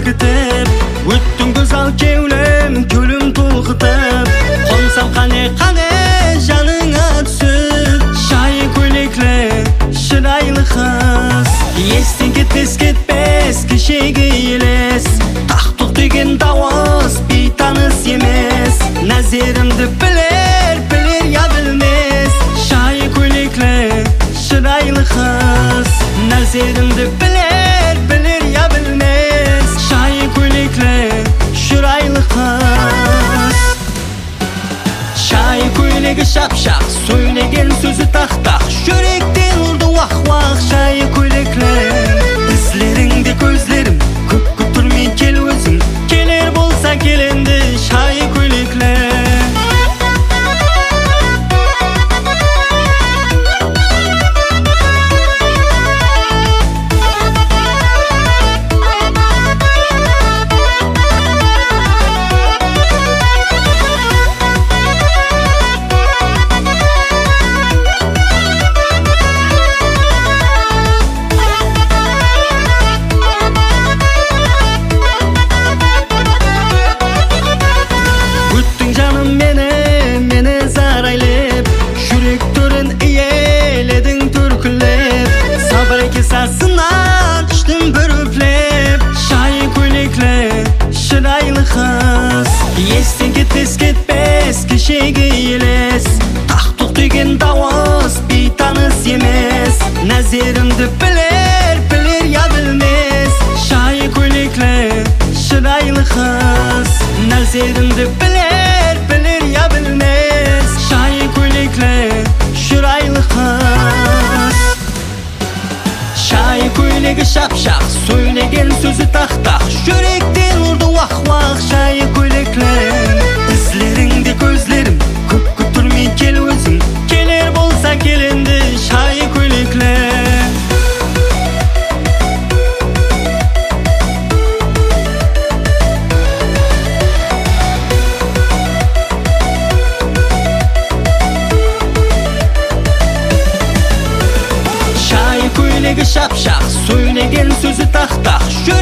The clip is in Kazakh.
іркітіп, өттің көзал кеулім, көлім толқытып, қонсам қане жаныңа түсіп, шайы көйлеклі, шырайлы қыз. Естен кетпес кешегі елес, тақтық деген дауыс бейтаныс емес. Нәзерімді білер я білмес, шайы көйлеклі, шырайлы қыз. Нәзерімді білер я білмес, шайы көйлеклі, шырайлы қыз. Шайы көйлегі шап-шақ, сөйлеген сөзі тақ-тақ, жүректен ұрды уақ-уақ. Шайы көйлеклі, ізлеріңде көзлерім, көп күттірмей кел өзің, келер болса келенді. Шайы көйлеклі, сасынан іштім бір өплеп. Шайы көйлеклі, шырайлы қыз. Естен кетпес кешегі елес, тақтық деген дауыс бейтаныс емес. Нәзерімді білер я білмес, шайы көйлеклі, шырайлы қыз. Нәзерімді білер я білмес, шайы көйлеклі, шырайлы қыз. Шайы көйлегі шап-шақ, сөйлеген сөзі тақ-тақ, жүректен ұрды уақ-уақ. Шайы көйлеклі, ізлеріңде көзлерім, көп күттірмей кел өзің, келер болса келенді. Шайы көйлеклі, шап-шақ, сөйлеген сөзі тақ-тақ,